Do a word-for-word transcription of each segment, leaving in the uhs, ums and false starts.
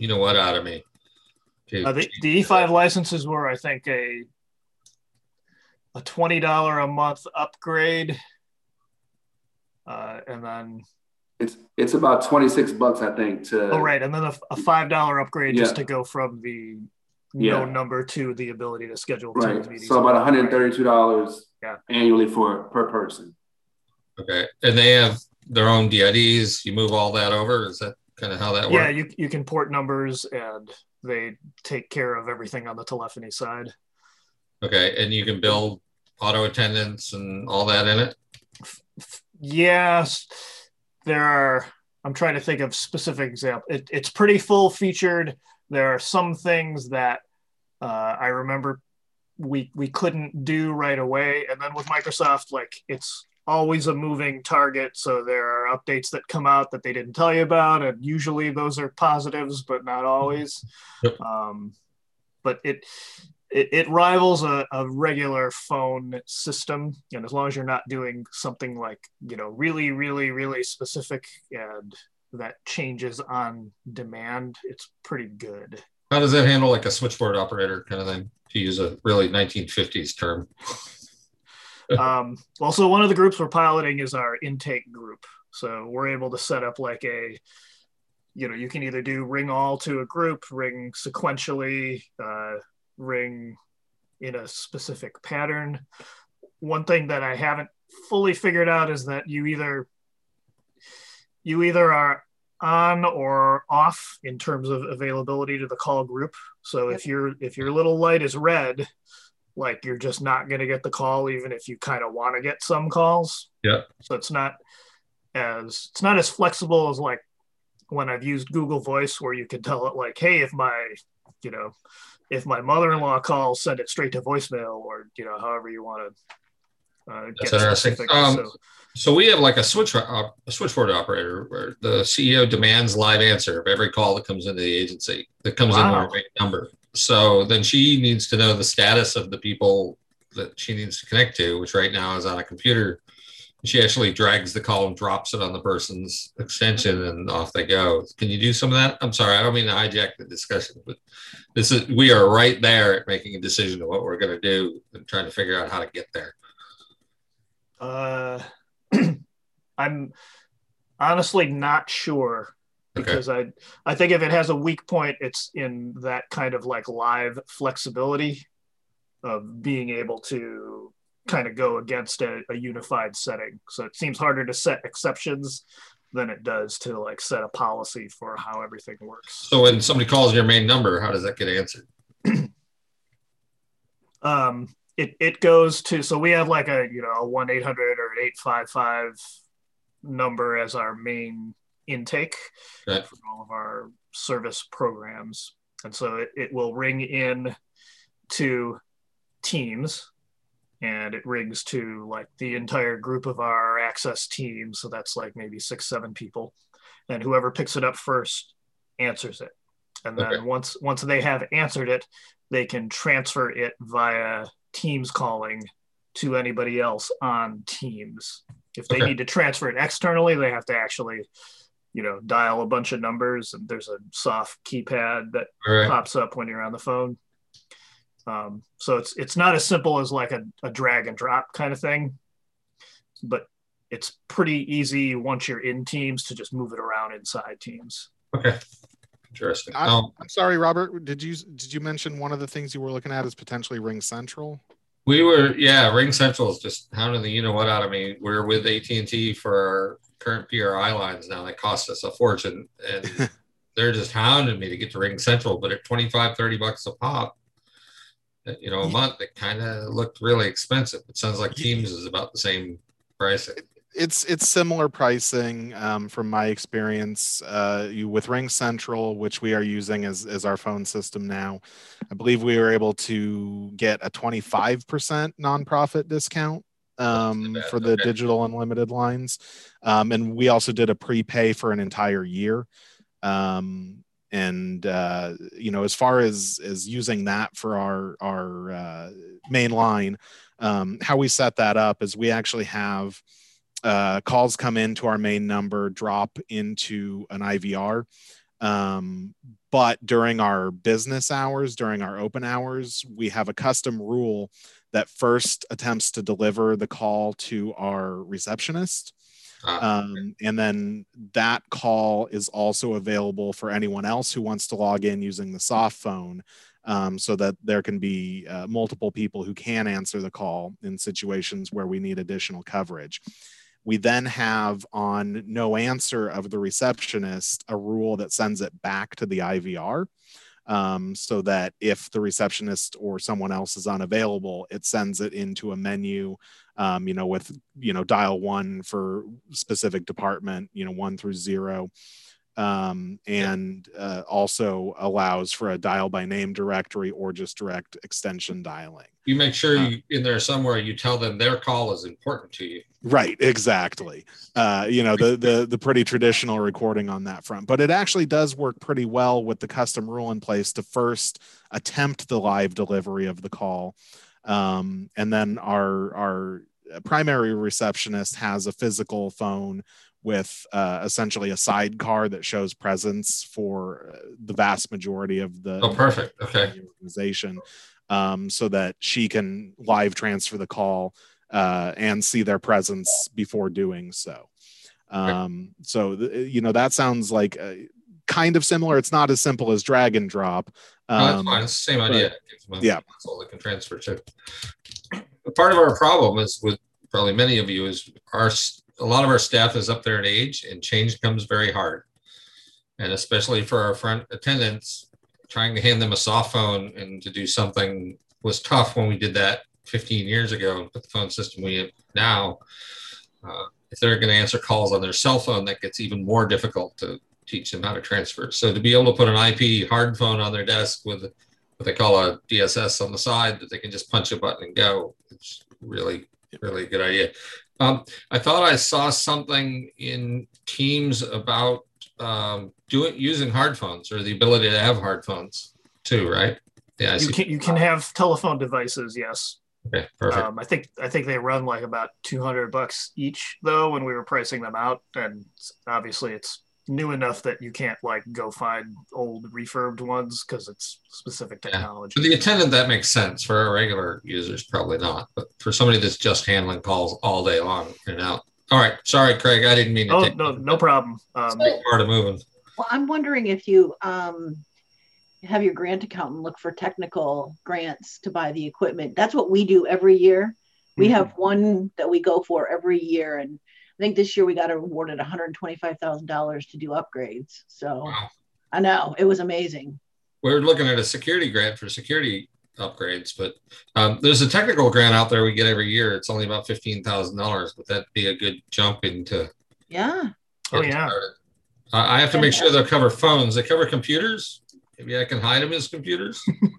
you know what out of me. Uh, the, the E five licenses were, I think, a a twenty dollars a month upgrade. Uh, and then it's it's about twenty-six bucks, I think. To oh right, and then a, a five dollar upgrade yeah. just to go from the no yeah. number to the ability to schedule right. Teams meetings. So about one hundred thirty-two dollars yeah. annually for per person. Okay, and they have their own D I Ds. You move all that over. Is that kind of how that works? Yeah, you you can port numbers, and they take care of everything on the telephony side. Okay, and you can build auto attendants and all that in it? Yes, there are. I'm trying to think of specific examples. It, it's pretty full featured. There are some things that uh, I remember we we couldn't do right away, and then with Microsoft, like it's always a moving target. So there are updates that come out that they didn't tell you about, and usually those are positives, but not always. Yep. Um, but it. It, it rivals a, a regular phone system, and as long as you're not doing something like, you know, really, really, really specific and that changes on demand, it's pretty good. How does that handle like a switchboard operator kind of thing, to use a really nineteen fifties term? um, well, so one of the groups we're piloting is our intake group. So we're able to set up like a, you know, you can either do ring all to a group, ring sequentially, uh, ring in a specific pattern. One thing that I haven't fully figured out is that you either you either are on or off in terms of availability to the call group. So yep. if your if your little light is red, like you're just not going to get the call, even if you kind of want to get some calls. Yeah. So it's not as it's not as flexible as like when I've used Google Voice, where you can tell it like, hey, if my you know if my mother-in-law calls, send it straight to voicemail, or, you know, however you want to uh, get That's interesting. specific. Um, so, so we have like a switch a switchboard operator where the C E O demands live answer of every call that comes into the agency, that comes wow. into our main number. So then she needs to know the status of the people that she needs to connect to, which right now is on a computer. She actually drags the call and drops it on the person's extension, and off they go. Can you do some of that? I'm sorry, I don't mean to hijack the discussion, but this is we are right there at making a decision of what we're going to do and trying to figure out how to get there. Uh, I'm honestly not sure, because okay. I I think if it has a weak point, it's in that kind of like live flexibility of being able to kind of go against a, a unified setting. So it seems harder to set exceptions than it does to like set a policy for how everything works. So when somebody calls your main number, how does that get answered? um, it, it goes to, so we have like a, you know, a one eight hundred or an eight five five number as our main intake right. for all of our service programs. And so it, it will ring in to Teams, and it rings to like the entire group of our access team. So that's like maybe six, seven people. And whoever picks it up first answers it. And then okay. once once they have answered it, they can transfer it via Teams calling to anybody else on Teams. If they okay. need to transfer it externally, they have to actually, you know, dial a bunch of numbers, and there's a soft keypad that right. pops up when you're on the phone. Um, so it's it's not as simple as like a, a drag and drop kind of thing, but it's pretty easy once you're in Teams to just move it around inside Teams. Okay, interesting. I'm, um, I'm sorry, Robert. Did you did you mention one of the things you were looking at is potentially Ring Central? We were, yeah. Ring Central is just hounding the you know what out of me. We're with A T and T for our current P R I lines now. They cost us a fortune, and they're just hounding me to get to Ring Central. But at twenty-five, thirty bucks a pop, you know, a month, it kind of looked really expensive. It sounds like Teams is about the same pricing. It's it's similar pricing um, from my experience. Uh, you with Ring Central, which we are using as as our phone system now, I believe we were able to get a twenty-five percent nonprofit discount um, for the okay. digital unlimited lines, um, and we also did a prepay for an entire year. Um, And, uh, you know, as far as, as using that for our, our uh, main line, um, how we set that up is we actually have uh, calls come into our main number, drop into an I V R. Um, but during our business hours, during our open hours, we have a custom rule that first attempts to deliver the call to our receptionist. Um, and then that call is also available for anyone else who wants to log in using the soft phone, um, so that there can be uh, multiple people who can answer the call in situations where we need additional coverage. We then have, on no answer of the receptionist, a rule that sends it back to the I V R. Um, so that if the receptionist or someone else is unavailable, it sends it into a menu, um, you know, with, you know, dial one for specific department, you know, one through zero. Um, and uh, also allows for a dial by name directory or just direct extension dialing. You make sure Uh, you in there somewhere you tell them their call is important to you. Right, exactly. Uh, you know, the the the pretty traditional recording on that front, but it actually does work pretty well with the custom rule in place to first attempt the live delivery of the call, um, and then our our primary receptionist has a physical phone with uh, essentially a sidecar that shows presence for the vast majority of the, Oh, perfect. Okay. the organization, um, so that she can live transfer the call uh, and see their presence before doing so. Um, so, th- you know, that sounds like uh, kind of similar. It's not as simple as drag and drop. Um, No, that's fine. It's the same idea. but, yeah. That's all they can transfer to. Part of our problem is with probably many of you is our a lot of our staff is up there in age, and change comes very hard. And especially for our front attendants, trying to hand them a soft phone and to do something was tough when we did that fifteen years ago and put the phone system we have now. Uh, if they're going to answer calls on their cell phone, that gets even more difficult to teach them how to transfer. So to be able to put an I P hard phone on their desk with what they call a D S S on the side that they can just punch a button and go, it's really, really a good idea. Um, I thought I saw something in Teams about um, doing using hard phones, or the ability to have hard phones too, right? Yeah, I you see. can you can have telephone devices, yes. Okay, perfect. Um, I think I think they run like about two hundred bucks each though when we were pricing them out, and obviously it's new enough that you can't like go find old refurbed ones because it's specific technology. Yeah. For the attendant, that makes sense. For our regular users, probably not. But for somebody that's just handling calls all day long in and out. All right, sorry, Craig, I didn't mean to. Oh take no, no problem. Um, big part of moving. Well, I'm wondering if you um, have your grant accountant look for technical grants to buy the equipment. That's what we do every year. We mm-hmm. have one that we go for every year, and I think this year we got awarded one hundred twenty-five thousand dollars to do upgrades. So wow. I know, it was amazing. We're looking at a security grant for security upgrades, but um, there's a technical grant out there we get every year. It's only about fifteen thousand dollars, but that'd be a good jump into. Yeah. Oh, yeah. Uh, I have to make sure they'll cover phones. They cover computers. Maybe I can hide them as computers.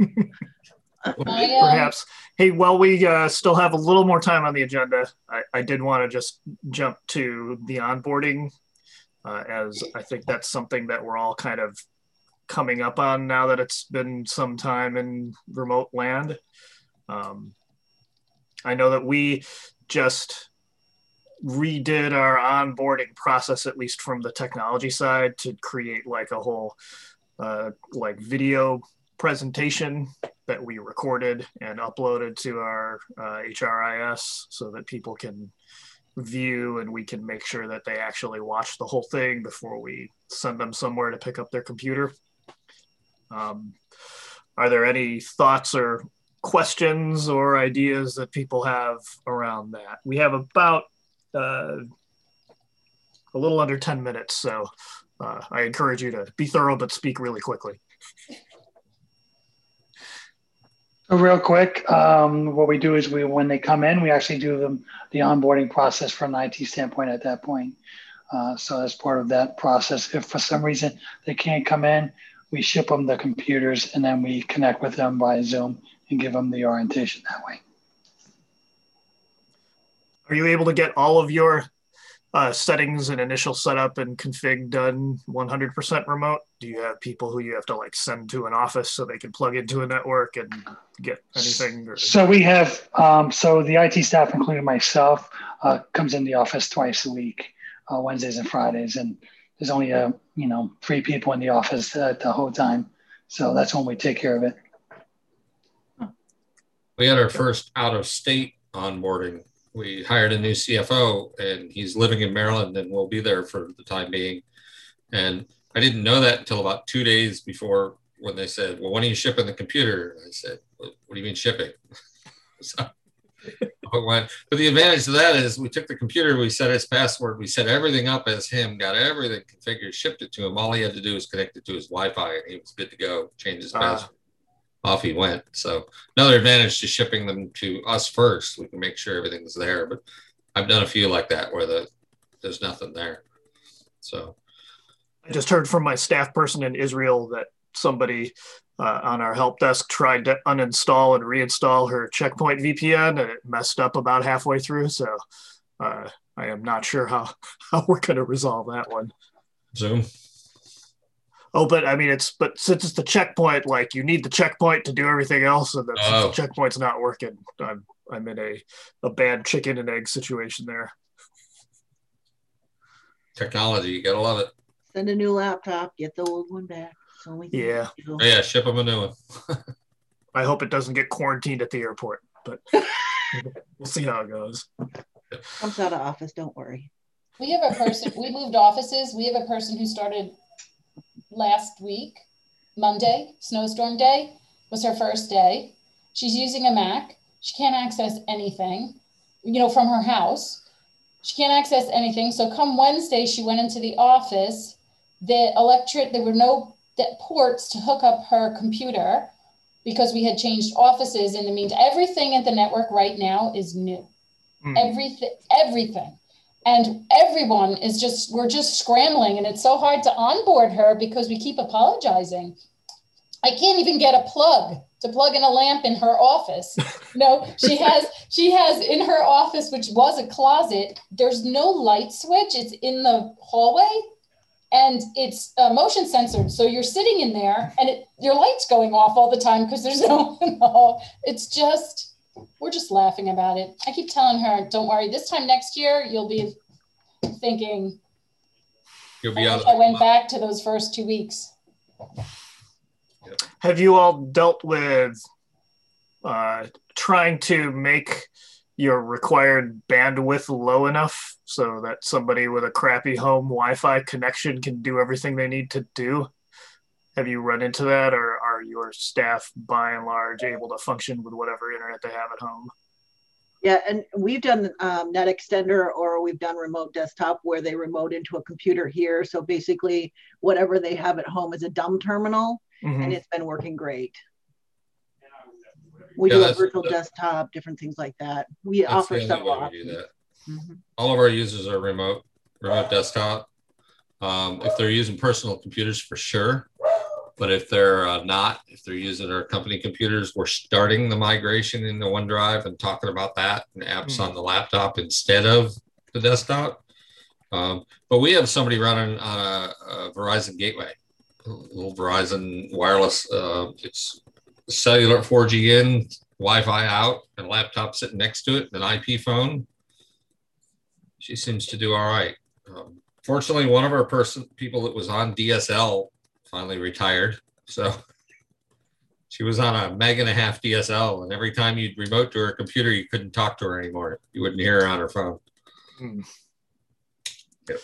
Perhaps. Hey, while we uh, still have a little more time on the agenda, I, I did want to just jump to the onboarding, uh, as I think that's something that we're all kind of coming up on now that it's been some time in remote land. Um, I know that we just redid our onboarding process, at least from the technology side, to create like a whole uh, like video presentation that we recorded and uploaded to our uh, H R I S so that people can view, and we can make sure that they actually watch the whole thing before we send them somewhere to pick up their computer. Um, are there any thoughts or questions or ideas that people have around that? We have about uh, a little under ten minutes, so uh, I encourage you to be thorough but speak really quickly. Real quick, um, what we do is we, when they come in, we actually do them, the onboarding process from an I T standpoint at that point. Uh, so as part of that process, if for some reason they can't come in, we ship them the computers and then we connect with them via Zoom and give them the orientation that way. Are you able to get all of your uh, settings and initial setup and config done one hundred percent remote? Do you have people who you have to like send to an office so they can plug into a network and get anything? Or... So we have, um, so the I T staff, including myself, uh, comes in the office twice a week, uh, Wednesdays and Fridays. And there's only a you know three people in the office at the whole time. So that's when we take care of it. We had our first out of state onboarding. We hired a new C F O and he's living in Maryland and will be there for the time being. And I didn't know that until about two days before when they said, well, when are you shipping the computer? I said, what, what do you mean shipping? So I went, but the advantage of that is we took the computer, we set his password, we set everything up as him, got everything configured, shipped it to him. All he had to do was connect it to his Wi-Fi and he was good to go, change his password. Uh, Off he went. So another advantage to shipping them to us first. We can make sure everything's there. But I've done a few like that where the there's nothing there. So I just heard from my staff person in Israel that somebody uh, on our help desk tried to uninstall and reinstall her Checkpoint V P N and it messed up about halfway through. So uh, I am not sure how, how we're going to resolve that one. Zoom. Oh, but I mean, it's, but since it's the checkpoint, like you need the checkpoint to do everything else. And then oh. since the checkpoint's not working, I'm, I'm in a, a bad chicken and egg situation there. Technology, you gotta love it. Send a new laptop, get the old one back. So we yeah. Oh, yeah, ship them a new one. I hope it doesn't get quarantined at the airport, but we'll see how it goes. Comes out of office, don't worry. We have a person, we moved offices. We have a person who started last week, Monday, snowstorm day, was her first day. She's using a Mac. She can't access anything, you know, from her house. She can't access anything. So come Wednesday, she went into the office. The electric, there were no ports to hook up her computer because we had changed offices in the meantime. Everything at the network right now is new. Mm. Everything, everything. And everyone is just, we're just scrambling and it's so hard to onboard her because we keep apologizing. I can't even get a plug to plug in a lamp in her office. No, she has, she has in her office, which was a closet, there's no light switch. It's in the hallway and it's uh, motion censored. So you're sitting in there and it, your light's going off all the time because there's no, no, it's just, we're just laughing about it. I keep telling her, don't worry, this time next year, you'll be thinking, you'll be I, out I went back to those first two weeks. Have you all dealt with uh, trying to make your required bandwidth low enough so that somebody with a crappy home Wi-Fi connection can do everything they need to do? Have you run into that, or are your staff by and large able to function with whatever internet they have at home? Yeah, and we've done um, Net Extender, or we've done remote desktop where they remote into a computer here. So basically whatever they have at home is a dumb terminal, mm-hmm. and it's been working great. We yeah, do a virtual the, desktop, different things like that. We offer several options. Do that. Mm-hmm. All of our users are remote, remote desktop. Um, if they're using personal computers, for sure. But if they're uh, not, if they're using our company computers, we're starting the migration into OneDrive and talking about that and apps mm. on the laptop instead of the desktop. Um, but we have somebody running on a, a Verizon gateway, a little Verizon wireless. Uh, it's cellular four G in, Wi-Fi out, and a laptop sitting next to it, an I P phone. She seems to do all right. Um, fortunately, one of our person people that was on D S L finally retired. So she was on a meg and a half D S L, and every time you'd remote to her computer, you couldn't talk to her anymore. You wouldn't hear her on her phone. Hmm. Yep.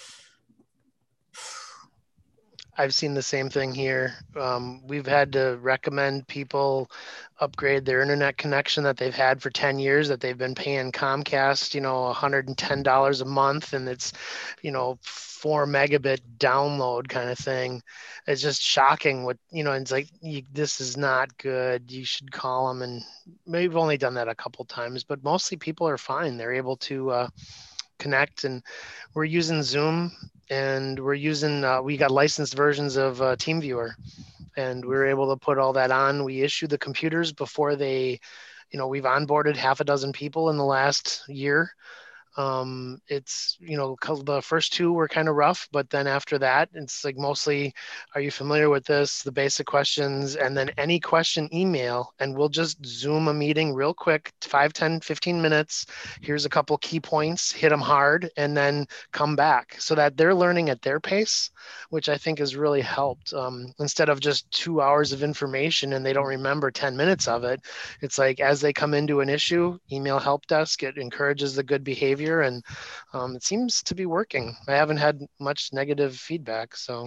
I've seen the same thing here. Um, we've had to recommend people upgrade their internet connection that they've had for ten years, that they've been paying Comcast, you know, one hundred ten dollars a month, and it's, you know, four megabit download kind of thing. It's just shocking what, you know, it's like, you, this is not good. You should call them. And we've only done that a couple times, but mostly people are fine. They're able to uh, connect, and we're using Zoom, and we're using, uh, we got licensed versions of uh, TeamViewer, and we were able to put all that on. We issue the computers before they, you know, we've onboarded half a dozen people in the last year. Um, it's, you know, 'cause the first two were kind of rough, but then after that, it's like mostly, are you familiar with this? The basic questions, and then any question, email, and we'll just Zoom a meeting real quick, five, ten, fifteen minutes. Here's a couple key points, hit them hard, and then come back so that they're learning at their pace, which I think has really helped. Um, instead of just two hours of information and they don't remember ten minutes of it, it's like as they come into an issue, email help desk, it encourages the good behavior, and um, it seems to be working. I haven't had much negative feedback, so.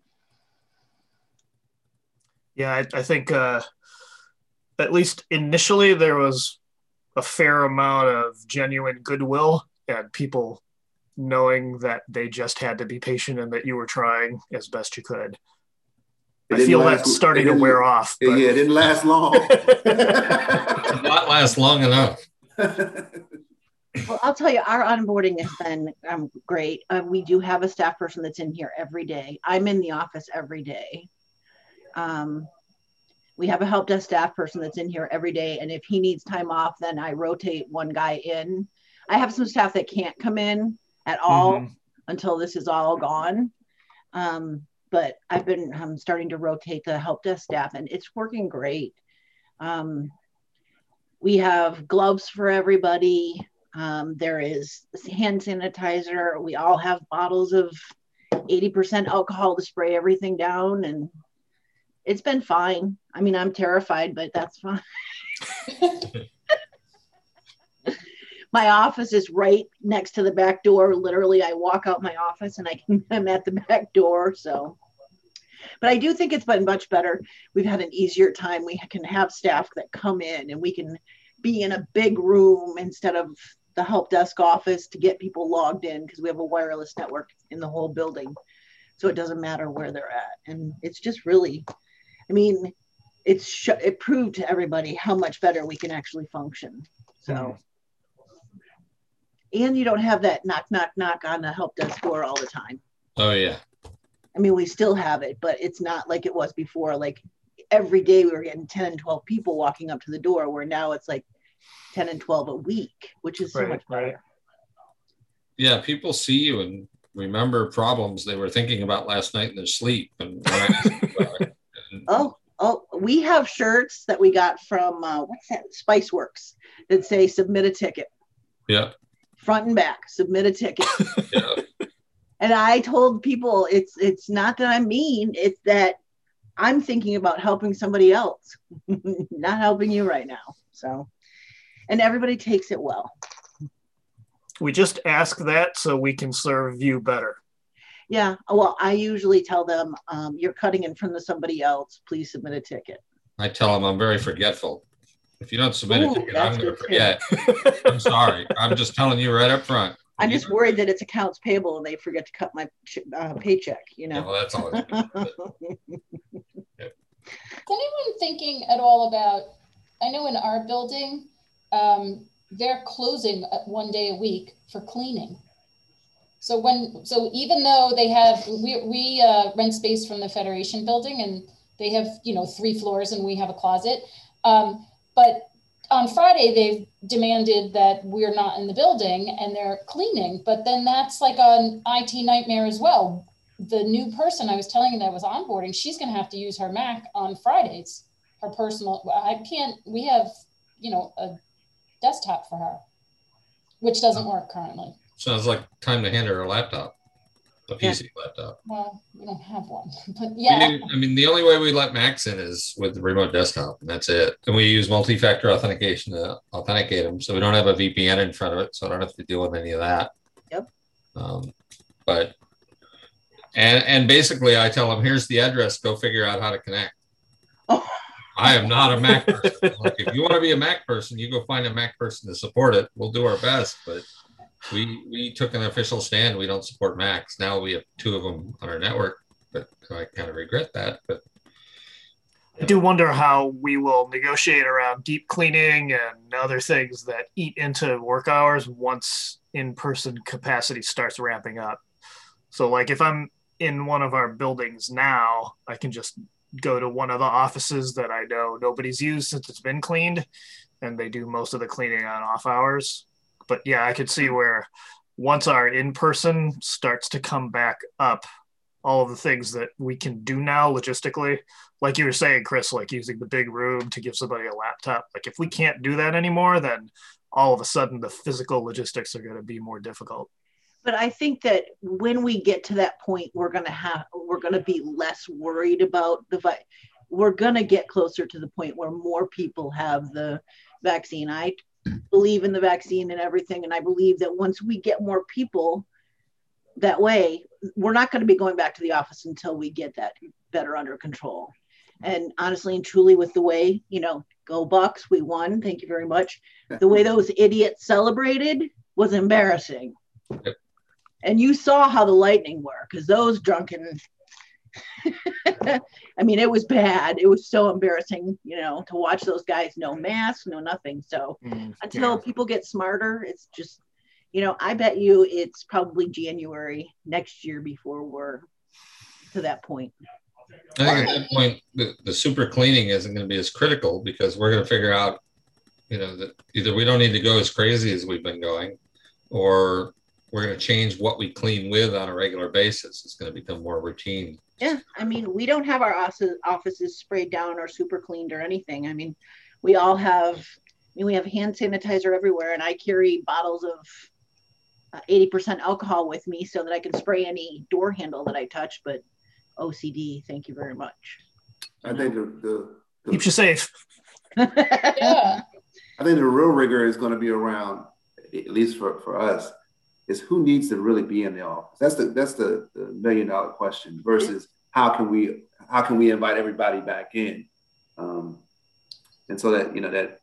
Yeah, I, I think uh, at least initially there was a fair amount of genuine goodwill and people knowing that they just had to be patient and that you were trying as best you could. It I didn't feel last- that's starting it to didn't- wear off. Yeah, but- it didn't last long. Did not last long enough. Well, I'll tell you, our onboarding has been um, great. Uh, we do have a staff person that's in here every day. I'm in the office every day. Um, we have a help desk staff person that's in here every day. And if he needs time off, then I rotate one guy in. I have some staff that can't come in at all Mhm. until this is all gone. Um, but I've been um, starting to rotate the help desk staff, and it's working great. Um, we have gloves for everybody. Um, there is hand sanitizer. We all have bottles of eighty percent alcohol to spray everything down, and it's been fine. I mean, I'm terrified, but that's fine. My office is right next to the back door. Literally, I walk out my office and I can, I'm at the back door. So, but I do think it's been much better. We've had an easier time. We can have staff that come in and we can be in a big room instead of the help desk office to get people logged in, because we have a wireless network in the whole building. So it doesn't matter where they're at. And it's just really, I mean, it's sh- it proved to everybody how much better we can actually function. So, Mhm. and you don't have that knock, knock, knock on the help desk door all the time. Oh yeah. I mean, we still have it, but it's not like it was before. Like every day we were getting ten and twelve people walking up to the door, where now it's like ten and twelve a week, which is so Right, much better. right. Yeah, people see you and remember problems they were thinking about last night in their sleep. And, and Oh, oh, we have shirts that we got from, uh, what's that, Spiceworks, that say submit a ticket, yeah, front and back, submit a ticket. yeah. And I told people it's it's not that I'm mean, it's that I'm thinking about helping somebody else, not helping you right now. So, and everybody takes it well. We just ask that so we can serve you better. Yeah, well, I usually tell them, um, you're cutting in front of somebody else, please submit a ticket. I tell them I'm very forgetful. If you don't submit Ooh, a ticket, that's I'm going good to too. forget. I'm sorry. I'm just telling you right up front. I'm You just know? worried that it's accounts payable and they forget to cut my uh, paycheck, you Yeah, know? well, that's all. Is anyone thinking at all about, I know in our building, um, they're closing uh, one day a week for cleaning. So when, so even though they have, we, we uh, rent space from the Federation building, and they have, you know, three floors and we have a closet. Um, but on Friday, they've demanded that we're not in the building and they're cleaning, but then that's like an I T nightmare as well. The new person I was telling you that was onboarding, she's going to have to use her Mac on Fridays, her personal, I can't, we have, you know, a desktop for her, which doesn't work currently. Sounds like time to hand her a laptop, a P C laptop. Well, we don't have one, but We yeah. do- I mean, the only way we let Macs in is with the remote desktop, and that's it. And we use multi-factor authentication to authenticate them, so we don't have a V P N in front of it, so I don't have to deal with any of that. Yep. Um, but and and basically, I tell them, here's the address. Go figure out how to connect. Oh. I am not a Mac person. Like, if you want to be a Mac person, you go find a Mac person to support it. We'll do our best, but we we took an official stand. We don't support Macs. Now we have two of them on our network, but I kind of regret that. But I do wonder how we will negotiate around deep cleaning and other things that eat into work hours once in-person capacity starts ramping up. So like if I'm in one of our buildings now, I can just go to one of the offices that I know nobody's used since it's been cleaned, and they do most of the cleaning on off hours. but yeah, I could see where once our in-person starts to come back up, all of the things that we can do now logistically, like you were saying, Chris, like using the big room to give somebody a laptop, like if we can't do that anymore, then all of a sudden the physical logistics are going to be more difficult. But I think that when we get to that point, we're going to have, we're going to be less worried about the, vi- we're going to get closer to the point where more people have the vaccine. I believe in the vaccine and everything. And I believe that once we get more people that way, we're not going to be going back to the office until we get that better under control. And honestly and truly, with the way, you know, go Bucks, we won. Thank you very much. The way those idiots celebrated was embarrassing. Yep. And you saw how the Lightning were, because those drunken, I mean, it was bad. It was so embarrassing, you know, to watch those guys, no masks, no nothing. So Mm, until yeah. people get smarter, it's just, you know, I bet you it's probably January next year before we're to that point. I think at that point, the, the super cleaning isn't going to be as critical because we're going to figure out, you know, that either we don't need to go as crazy as we've been going, or we're going to change what we clean with on a regular basis. It's going to become more routine. Yeah, I mean, we don't have our offices, offices sprayed down or super cleaned or anything. I mean, we all have, I mean, we have hand sanitizer everywhere, and I carry bottles of uh, eighty percent alcohol with me so that I can spray any door handle that I touch, but O C D, thank you very much. I think the, the, the Keeps you safe. Yeah. I think the real rigor is going to be around, at least for, for us, is who needs to really be in the office. That's the that's the, the million dollar question versus how can we how can we invite everybody back in, um, and so that you know that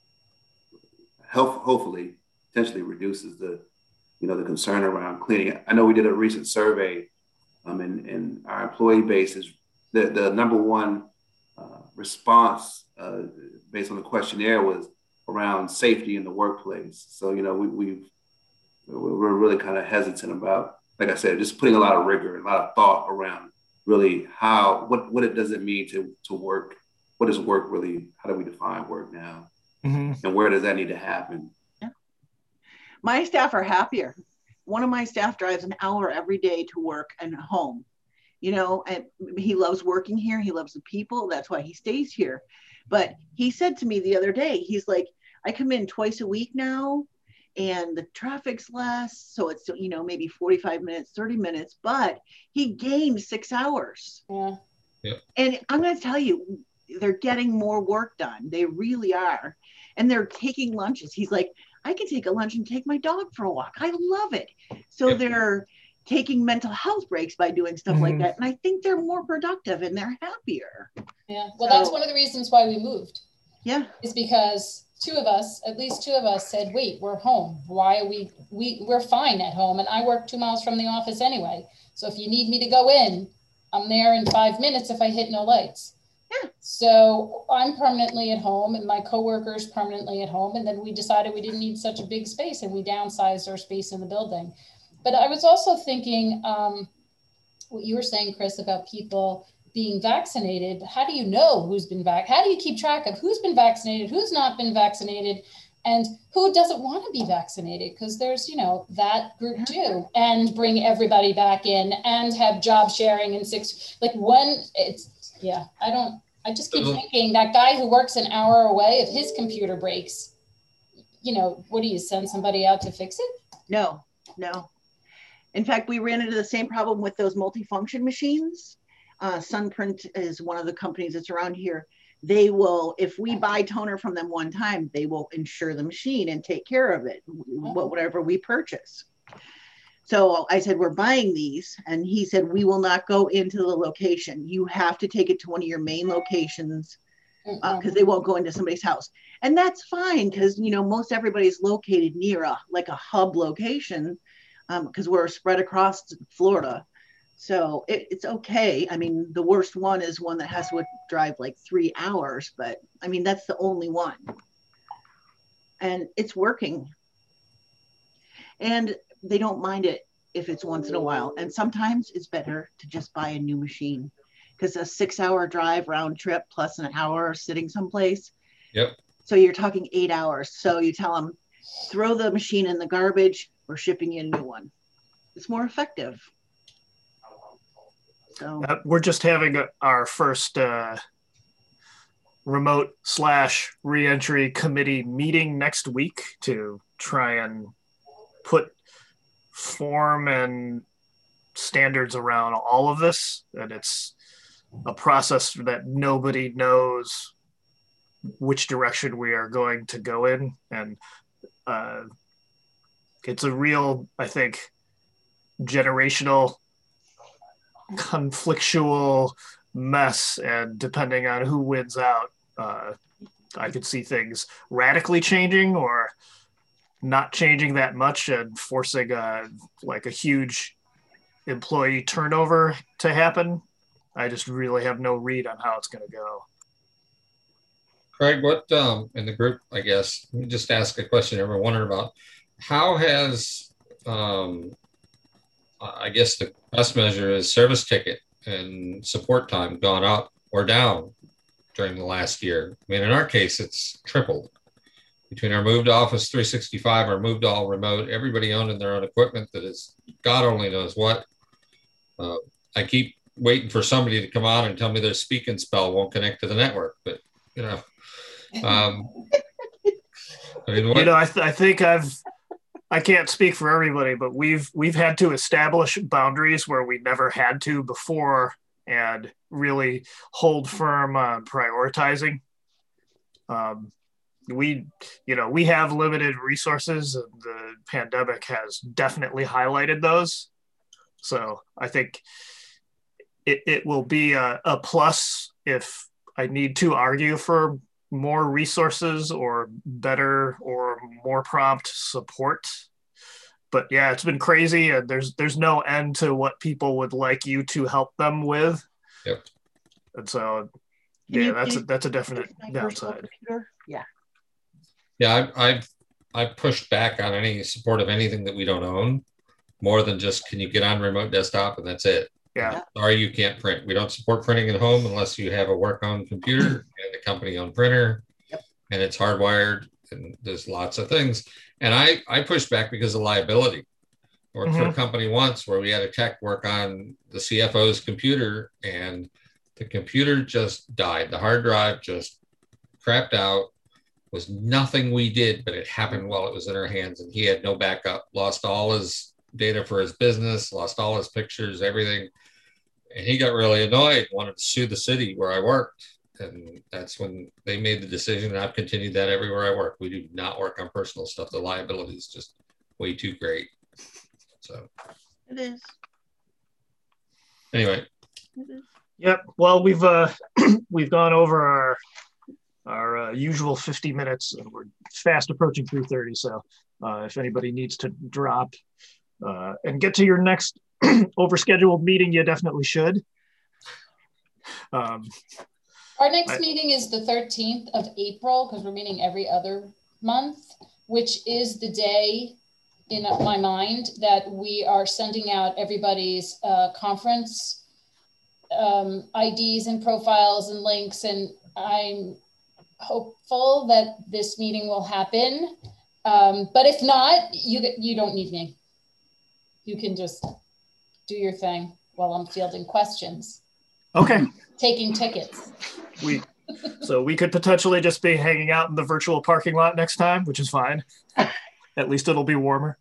help hopefully potentially reduces the you know the concern around cleaning. I know we did a recent survey, um, and, and our employee base is the the number one uh, response uh, based on the questionnaire was around safety in the workplace. So you know we we've we're really kind of hesitant about, like I said, just putting a lot of rigor, a lot of thought around really how, what, what it does it mean to, to work? What is work really? How do we define work now? Mm-hmm. And where does that need to happen? Yeah. My staff are happier. One of my staff drives an hour every day to work and home, you know, and he loves working here. He loves the people. That's why he stays here. But he said to me the other day, he's like, I come in twice a week now, and the traffic's less, so it's, you know, maybe forty-five minutes, thirty minutes, but he gained six hours. Yeah. Yeah. And I'm going to tell you, they're getting more work done. They really are. And they're taking lunches. He's like, I can take a lunch and take my dog for a walk. I love it. So Yep. they're taking mental health breaks by doing stuff Mhm. like that. And I think they're more productive and they're happier. Yeah. Well, So- that's one of the reasons why we moved, Yeah. is because two of us, at least two of us said, wait, we're home. Why are we, we, we're fine at home. And I work two miles from the office anyway. So if you need me to go in, I'm there in five minutes if I hit no lights. Yeah. So I'm permanently at home and my coworkers permanently at home. And then we decided we didn't need such a big space and we downsized our space in the building. But I was also thinking, um, what you were saying, Chris, about people being vaccinated. How do you know who's been vac? How do you keep track of who's been vaccinated, who's not been vaccinated, and who doesn't want to be vaccinated? Because there's, you know, that group too, and bring everybody back in and have job sharing and six, like when it's, yeah, I don't, I just keep Mhm. thinking that guy who works an hour away, if his computer breaks, you know, what do you send somebody out to fix it? No, no. In fact, we ran into the same problem with those multifunction machines. Uh, Sunprint is one of the companies that's around here. They will, if we buy toner from them one time, they will insure the machine and take care of it, wh- whatever we purchase. So I said, we're buying these. And he said, we will not go into the location. You have to take it to one of your main locations because uh, they won't go into somebody's house. And that's fine because, you know, most everybody's located near a, like a hub location because um, we're spread across Florida. So it, it's okay. I mean, the worst one is one that has to drive like three hours, but I mean, that's the only one. And it's working. And they don't mind it if it's once in a while. And sometimes it's better to just buy a new machine because a six hour drive round trip plus an hour sitting someplace. Yep. So you're talking eight hours. So you tell them, throw the machine in the garbage, we're shipping you a new one. It's more effective. So Uh, we're just having a, our first uh, remote slash reentry committee meeting next week to try and put form and standards around all of this. And it's a process that nobody knows which direction we are going to go in. And uh, it's a real, I think, generational conflictual mess, and depending on who wins out, uh, I could see things radically changing or not changing that much and forcing a, like a huge employee turnover to happen. I just really have no read on how it's going to go. Craig, what um, in the group, I guess, let me just ask a question everyone wondering about. How has, um, I guess the best measure is service ticket and support time gone up or down during the last year? I mean, in our case, it's tripled. Between our move to Office three sixty-five, our move to all remote, everybody owning their own equipment that is God only knows what. Uh, I keep waiting for somebody to come on and tell me their speak and spell won't connect to the network, but you know, um, I mean, what? You know, I, th- I think I've, I can't speak for everybody, but we've we've had to establish boundaries where we never had to before, and really hold firm on prioritizing. Um, we, you know, we have limited resources, and the pandemic has definitely highlighted those. So I think it, it will be a, a plus if I need to argue for more resources or better or more prompt support. But yeah, it's been crazy, and there's there's no end to what people would like you to help them with. Yep. And so Can yeah, you that's a, please that's a definite fix my personal downside. computer? Yeah. Yeah, I, I've I've pushed back on any support of anything that we don't own, more than just can you get on remote desktop and that's it. Yeah. Sorry, you can't print. We don't support printing at home unless you have a work-owned computer and a company-owned printer, Yep. and it's hardwired, and there's lots of things. And I, I pushed back because of liability. I worked for a Mhm. company once where we had a tech work on the C F O's computer, and the computer just died. The hard drive just crapped out. Was nothing we did, but it happened while it was in our hands, and he had no backup, lost all his data for his business, lost all his pictures, everything. And he got really annoyed, wanted to sue the city where I worked. And that's when they made the decision, and I've continued that everywhere I work. We do not work on personal stuff. The liability is just way too great. So It is. anyway. It is. Yep. Well, we've uh, we've gone over our our uh, usual fifty minutes, and we're fast approaching three thirty. So uh, if anybody needs to drop uh, and get to your next overscheduled meeting, you definitely should. Um, Our next I- meeting is the thirteenth of April, because we're meeting every other month, which is the day in my mind that we are sending out everybody's uh, conference um, I Ds and profiles and links. And I'm hopeful that this meeting will happen. Um, but if not, you, you don't need me. You can just do your thing while I'm fielding questions, okay. taking tickets. We so we could potentially just be hanging out in the virtual parking lot next time, which is fine. At least it'll be warmer.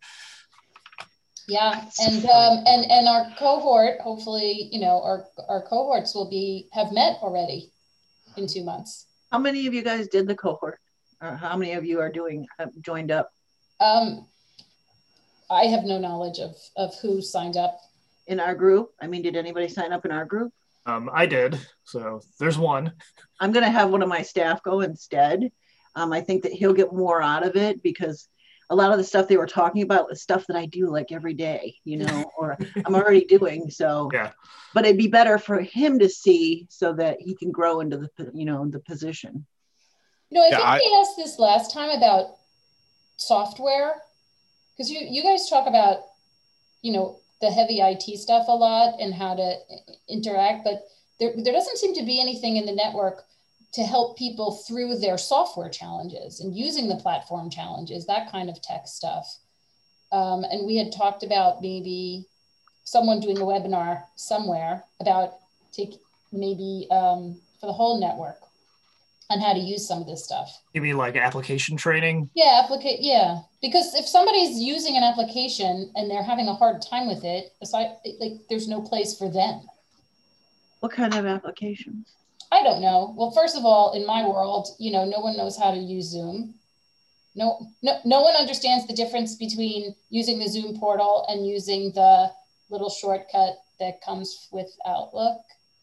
Yeah, and um, and and our cohort, hopefully, you know, our our cohorts will be have met already in two months. How many of you guys did the cohort? Or how many of you are doing have joined up Um, I have no knowledge of of who signed up. in our group? I mean, did anybody sign up in our group? Um, I did. So there's one. I'm going to have one of my staff go instead. Um, I think that he'll get more out of it because a lot of the stuff they were talking about was stuff that I do like every day, you know, or I'm already doing. So, Yeah. but it'd be better for him to see so that he can grow into the, you know, the position. You know, I Yeah, think I- we asked this last time about software, because you you guys talk about, you know, the heavy I T stuff a lot and how to interact, but there there doesn't seem to be anything in the network to help people through their software challenges and using the platform challenges, that kind of tech stuff. Um, and we had talked about maybe someone doing a webinar somewhere about take maybe um, for the whole network on how to use some of this stuff. You mean like application training? Yeah, applicate. Yeah, because if somebody's using an application and they're having a hard time with it, aside, like there's no place for them. What kind of applications? I don't know. Well, first of all, in my world, you know, no one knows how to use Zoom. No, no, no one understands the difference between using the Zoom portal and using the little shortcut that comes with Outlook.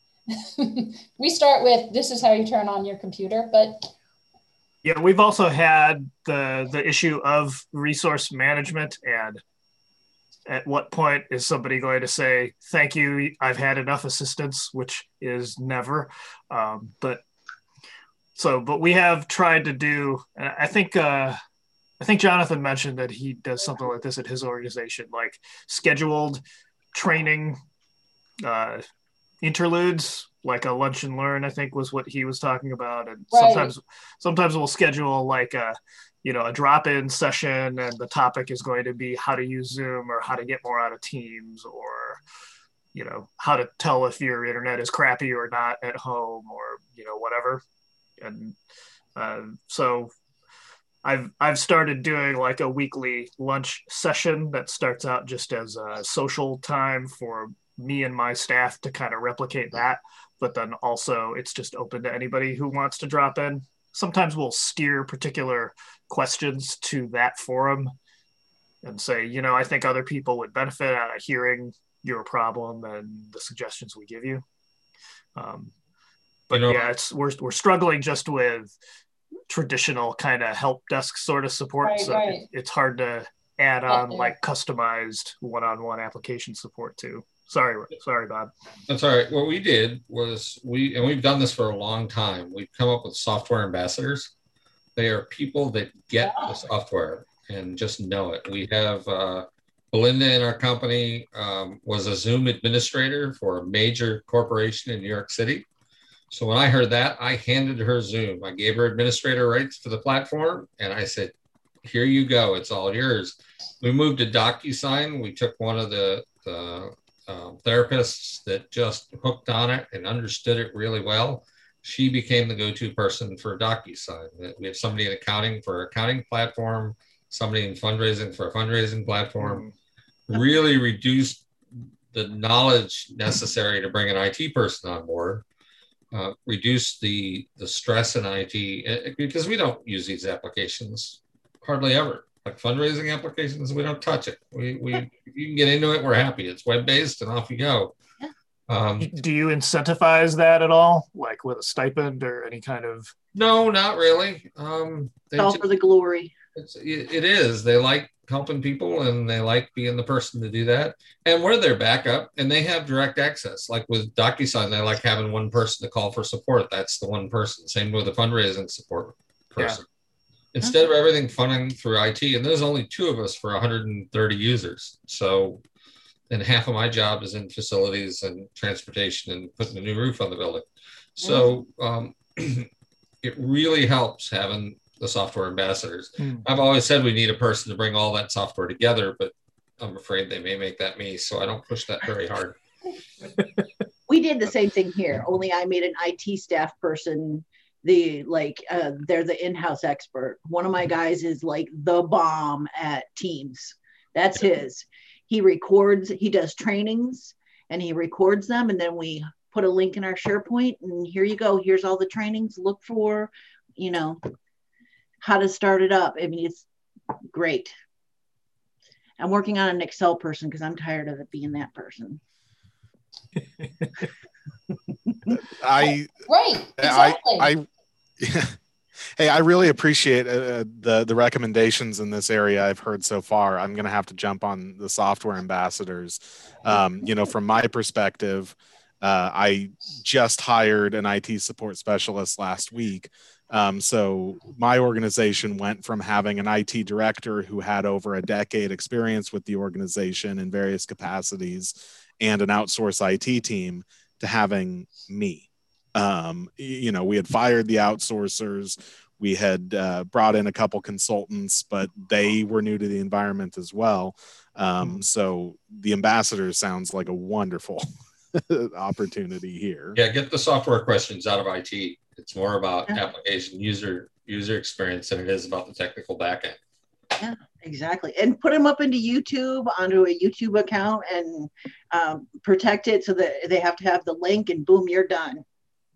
We start with, this is how you turn on your computer, but Yeah, we've also had the the issue of resource management, and at what point is somebody going to say, thank you, I've had enough assistance, which is never. Um, but so, but we have tried to do, and I think, uh, I think Jonathan mentioned that he does something like this at his organization, like scheduled training uh, interludes, like a lunch and learn, I think was what he was talking about. And Right. sometimes, sometimes we'll schedule like a, you know, a drop-in session, and the topic is going to be how to use Zoom or how to get more out of Teams, or, you know, how to tell if your internet is crappy or not at home, or, you know, whatever. And uh, so I've, I've started doing like a weekly lunch session that starts out just as a social time for me and my staff to kind of replicate that. But then also it's just open to anybody who wants to drop in. Sometimes we'll steer particular questions to that forum and say, you know, I think other people would benefit out of hearing your problem and the suggestions we give you. Um, but You know- yeah, it's we're we're struggling just with traditional kind of help desk sort of support. Right, so right. It, it's hard to add Out on there. like customized one-on-one application support too. Sorry, sorry, Bob. That's all right. What we did was we, and we've done this for a long time. We've come up with software ambassadors. They are people that get the software and just know it. We have uh, Belinda in our company um, was a Zoom administrator for a major corporation in New York City. So when I heard that, I handed her Zoom. I gave her administrator rights for the platform, and I said, here you go. It's all yours. We moved to DocuSign. We took one of the, the um, therapists that just hooked on it and understood it really well. She became the go-to person for DocuSign. We have somebody in accounting for an accounting platform, somebody in fundraising for a fundraising platform. Really reduced the knowledge necessary to bring an I T person on board. Uh, reduce the the stress in I T, uh, because we don't use these applications hardly ever. Like fundraising applications, we don't touch it. We we you can get into it, we're happy. It's web based, and off you go. Um, Do you incentivize that at all, like with a stipend or any kind of? no, not really. Um, they It's all ju- for the glory. it's, it, it is. They like helping people, and they like being the person to do that. And we're their backup, and they have direct access. Like with DocuSign, they like having one person to call for support. That's the one person. Same with the fundraising support person. Instead of everything funding through I T, and there's only two of us for one hundred thirty users. So, and half of my job is in facilities and transportation and putting a new roof on the building. So um, it really helps having the software ambassadors. Hmm. I've always said we need a person to bring all that software together, but I'm afraid they may make that me. So I don't push that very hard. We did the same thing here, only I made an I T staff person the like uh, they're the in-house expert. One of my guys is like the bomb at Teams. That's his. He records, he does trainings and he records them, and then we put a link in our SharePoint, and here you go. Here's all the trainings. Look for, you know, how to start it up. I mean, it's great. I'm working on an Excel person because I'm tired of it being that person. I right, exactly. I, I hey, I really appreciate uh, the the recommendations in this area I've heard so far. I'm going to have to jump on the software ambassadors. Um, you know, from my perspective, uh, I just hired an I T support specialist last week. Um, so my organization went from having an I T director who had over a decade experience with the organization in various capacities and an outsourced I T team to having me. Um, you know, we had fired the outsourcers. We had uh, brought in a couple consultants, but they were new to the environment as well. Um, so the ambassador sounds like a wonderful opportunity here. Yeah, get the software questions out of I T. It's more about Yeah. application user user experience than it is about the technical backend. Yeah, exactly. And put them up into YouTube, onto a YouTube account, and um, protect it so that they have to have the link, and boom, you're done.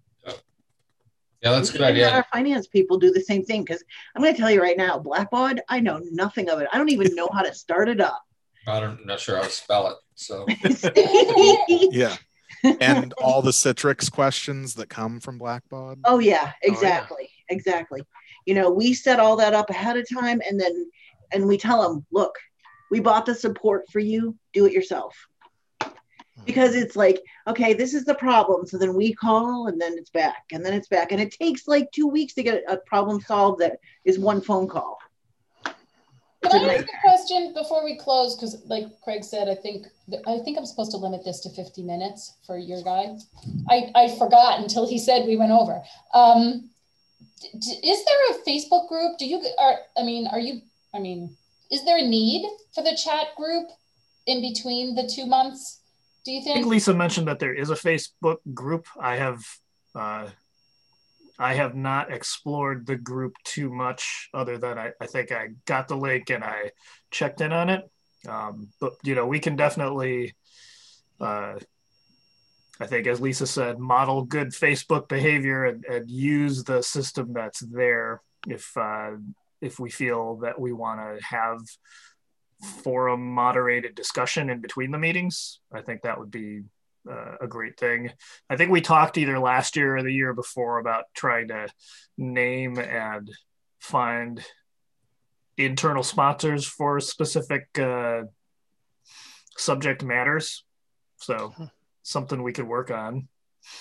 Yeah, that's a good And idea. our finance people do the same thing, because I'm going to tell you right now, Blackbaud, I know nothing of it. I don't even know how to start it up. I don't, I'm not sure how to spell it. So Yeah. And all the Citrix questions that come from Blackbaud. Oh yeah, yeah. exactly, exactly. You know, we set all that up ahead of time, and then and we tell them, look, we bought the support for you. Do it yourself. Because it's like, okay, this is the problem. So then we call, and then it's back, and then it's back, and it takes like two weeks to get a problem solved. That is one phone call. Can I ask a question before we close? Because like Craig said, I think I think I'm supposed to limit this to fifty minutes for your guy. I, I forgot until he said we went over. Um, d- is there a Facebook group? Do you are I mean, are you I mean, is there a need for the chat group in between the two months? Do you I think think? Lisa mentioned that there is a Facebook group. I have uh, I have not explored the group too much, other than I, I think I got the link and I checked in on it. Um, but, you know, we can definitely, uh, I think, as Lisa said, model good Facebook behavior and, and use the system that's there if, uh, if we feel that we want to have forum moderated discussion in between the meetings. I think that would be Uh, a great thing. I think we talked either last year or the year before about trying to name and find internal sponsors for specific uh, subject matters. So something we could work on.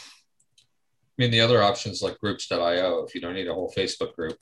I mean, the other options like groups dot i o, if you don't need a whole Facebook group.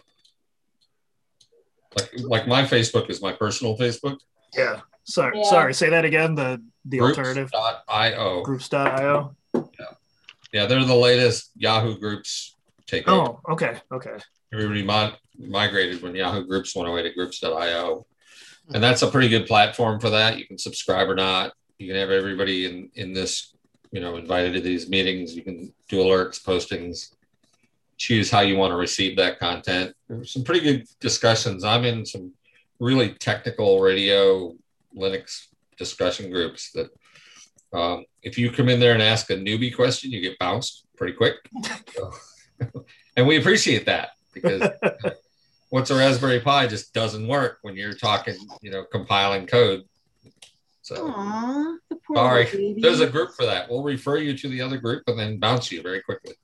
Like, like my Facebook is my personal Facebook. Yeah. Sorry, Yeah. sorry. Say that again. The the Groups alternative. dot i o. Groups dot i o. Yeah, they're the latest Yahoo Groups takeover. Oh, okay, okay. Everybody mod- migrated when Yahoo Groups went away to groups dot i o. And that's a pretty good platform for that. You can subscribe or not. You can have everybody in, in this, you know, invited to these meetings. You can do alerts, postings, choose how you want to receive that content. There were some pretty good discussions. I'm in some really technical radio Linux discussion groups that um, if you come in there and ask a newbie question, you get bounced pretty quick. So, and we appreciate that, because what's a Raspberry Pi just doesn't work when you're talking, you know, compiling code. So Aww, the poor sorry, baby. there's a group for that. We'll refer you to the other group and then bounce you very quickly.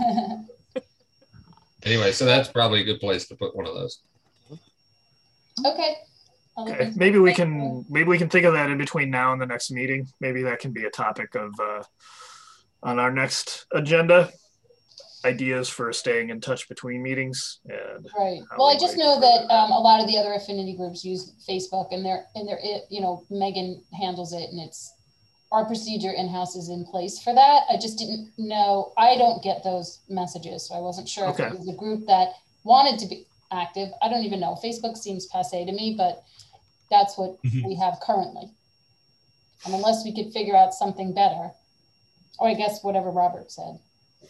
Anyway, so that's probably a good place to put one of those. Okay. Okay, maybe we can maybe we can think of that in between now and the next meeting. Maybe that can be a topic of uh, on our next agenda. Ideas for staying in touch between meetings. And Right. how Well, we I just might know get rid that of um, a lot of the other affinity groups use Facebook, and they're and they're it, you know, Megan handles it, and it's our procedure in-house is in place for that. I just didn't know. I don't get those messages, so I wasn't sure Okay. if it was a group that wanted to be active. I don't even know. Facebook seems passe to me, but that's what Mhm. we have currently. And unless we could figure out something better, or I guess whatever Robert said.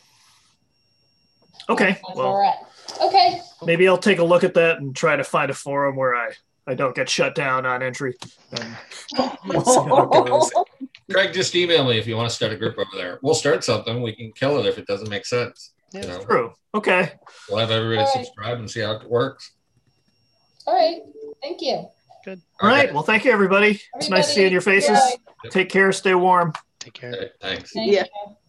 Okay, That's where well, we're at. Okay. maybe I'll take a look at that and try to find a forum where I, I don't get shut down on entry. And we'll see how it goes. Craig, just email me if you want to start a group over there. We'll start something. We can kill it if it doesn't make sense. Yeah. You know, True. Okay. we'll have everybody All right. subscribe and see how it works. All right. Thank you. All right. Well, thank you, everybody. It's nice Everybody, seeing your faces. bye. Take care. Stay warm. Take care. Okay, thanks. Thank Yeah. you.